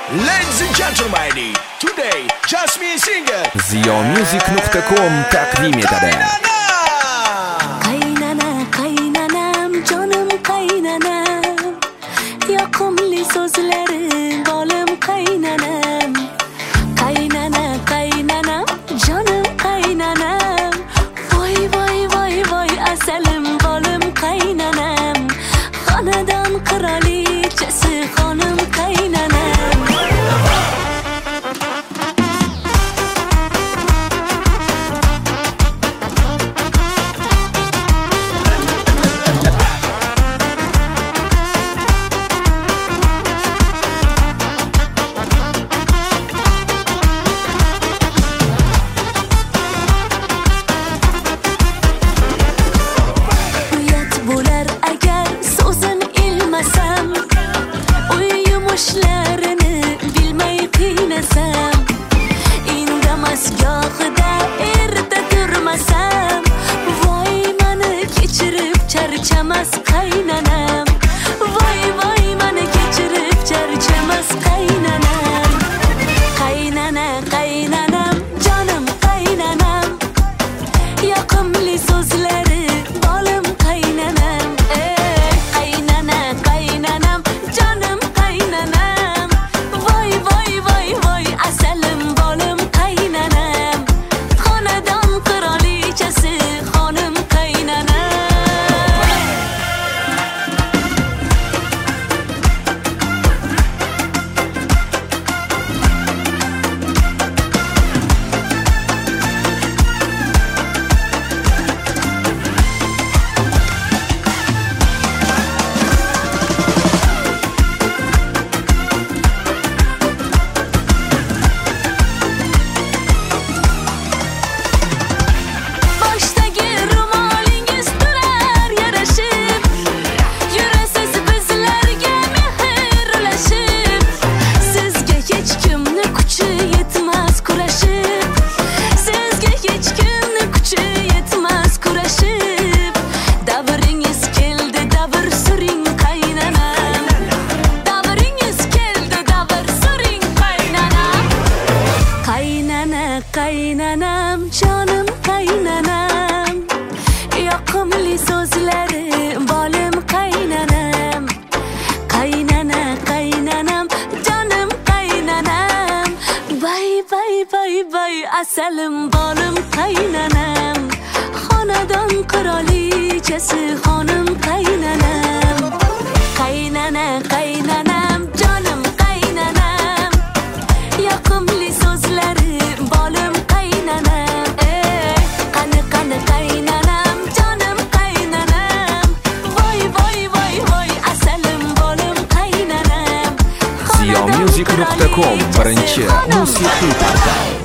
Ladies and gentlemen, today Jasmine Singer ziyomusic.com taqdim etadi. Qaynana, qaynanam, jonim qaynanam, yoqimli so'zlari bolim qaynanam. Qaynana, qaynanam, jonim qaynanam, voy voy voy voy asalim bolim qaynanam. Xonadon qirolichasi xonim qaynanam. Yumushlarni bilmay qiynasam, indamas gohida erta turmasam, voy mani kechirib charchamas qaynanam, voy voy mani kechirib charchamas qaynanam. Qaynana, qaynanam, jonim qaynanam, yoqimli so'zlari bolim qaynanam. Qaynana, qaynanam, jonim qaynanam, voy voy voy voy asalim bolim qaynanam. Xonadon qirolichasi xonim qaynanam. Boshdagi ro'molingiz turar yarashib, yurasiz bizlarga mehr ulashib. Sizga hech kimni kuchi yetmas kurashib, sizga hech kimni kuchi yetmas kurashib. Davringiz keldi, davr suring qaynanam. Davringiz keldi, davr suring qaynanam. Qaynana, qaynanam, jonim qaynanam, yoqimli so'zlari bolim qaynanam. Qaynana, qaynanam, jonim qaynanam, bay bay bay bay asalim bolim qaynanam. Xonadon qirolichasi xonim qaynanam. Qaynana, qaynanam, jonim qaynanam, yoqimli so'zlari bolim qaynanam. Qani qani qaynanam, jonim qaynanam, voy voy voy voy asalim bolim qaynanam. ziyomusic.com birinchi musiqiy portal.